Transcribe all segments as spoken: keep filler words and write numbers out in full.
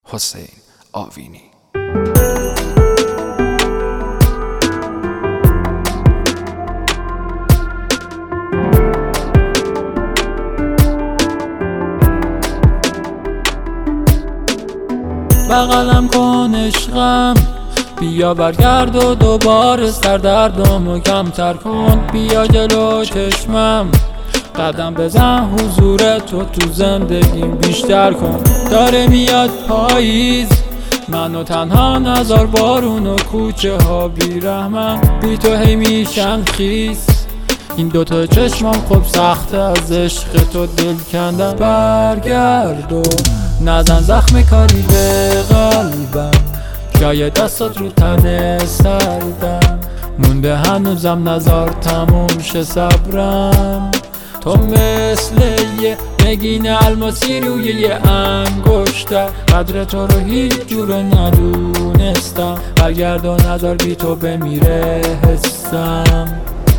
حسین آوینی. بغلم کن عشقم، بیا برگرد و دوباره سردردمو کمتر کن. بیا جلو چشمم، قدم بزن حضور تو تو زندگیم بیشتر کن. داره میاد پاییز، منو تنها نذار، بارون و کوچه ها بی رحمن بی تو هی میشن خیس. این دوتا چشمم خب سخته از عشق تو دل کندن. برگرد و نزن زخم کاری به قلبم، جای دستات رو تن سردم مونده هنوزم، نزار تموم شه صبرم. تو مثل یه نگین الماسی روی یه انگشتر، قدر تو رو هیچ جور ندونستم. برگرد و نزار بی تو بمیره حسم.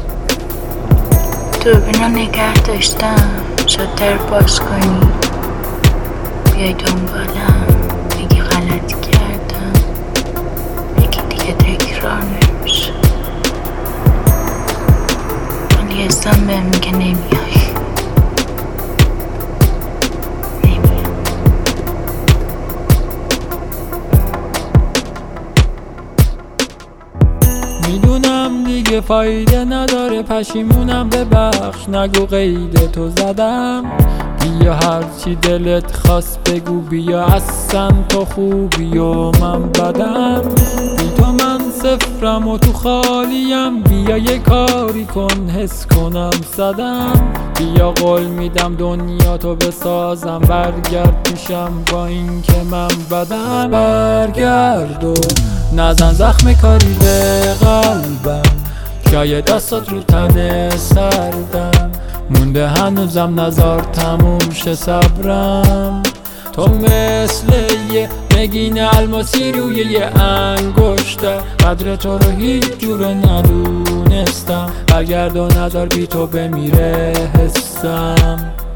دوربینو نگه داشتم، شاتر باز کنی بیای دنبالم، بگی غلطی کردم، بگی دیگه تکرار نمیشه. ولی حسم بهم میگه نمیای. میدونم دیگه فایده نداره، پشیمونم، ببخش نگو قید تو زدم. بیا هرچی دلت خواست بگو، بیا اصلا تو خوبی و من بدم. بی تو من صفرم و تو خالیم، بیا یه کاری کن حس کنم صدم. بیا قول میدم دنیا تو بسازم، برگرد پیشم با این که من بدم. برگرد و نزن زخم کاری به قلبم، جای دستات رو تن سردم مونده هنوزم، نزار تموم شه صبرم. تو مثل یه نگین الماسی روی یه انگشتر، قدر تو رو هیچ جور ندونستم. برگرد و نزار بی تو بمیره حسم.